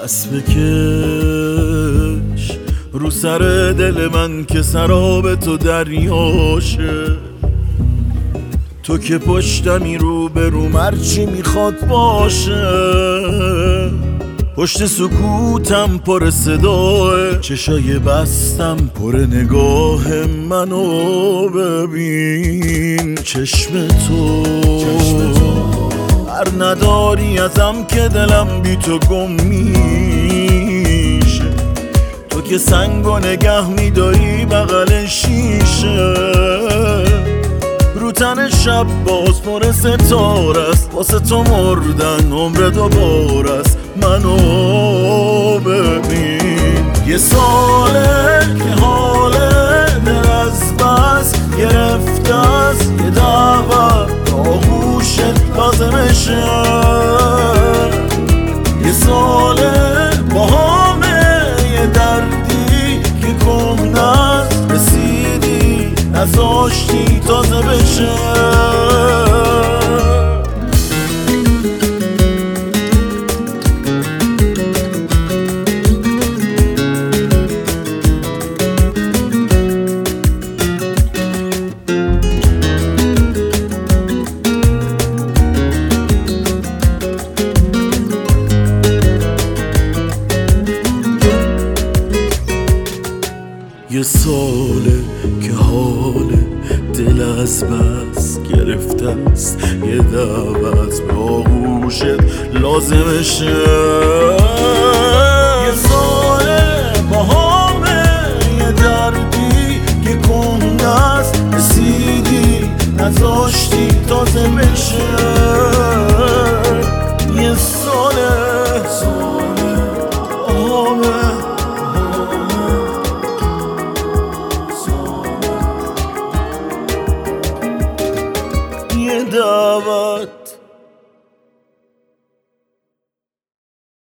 دست بکش رو سر دل من که سراب تو دریاشه. تو که پشتمی رو به رو مرچی میخواد باشه. پشت سکوتم پر صداه، چشای بستم پر نگاه منو ببین. چشم تو هر نداری ازم که دلم بی تو گم میشه. تو که سنگو نگه میداری بغل شیشه. رو تن شب باز پر ستاره است، واسه تو مردن عمر دوباره است. منو ببین یه ساله که حال دل از بس گرفته است. یه دعوت آغوشت لازمشه. یه ساله با همه یه دردی که کم نست رسیدی نذاشتی تازه بشه. یه ساله که حال دل از بس گرفته است. یه دعوت به آغوشت لازمشه. یه ساله با همه یه دردی که کهنه است رسیدی نذاشتی تازه بشه. یه ساله یه دعوت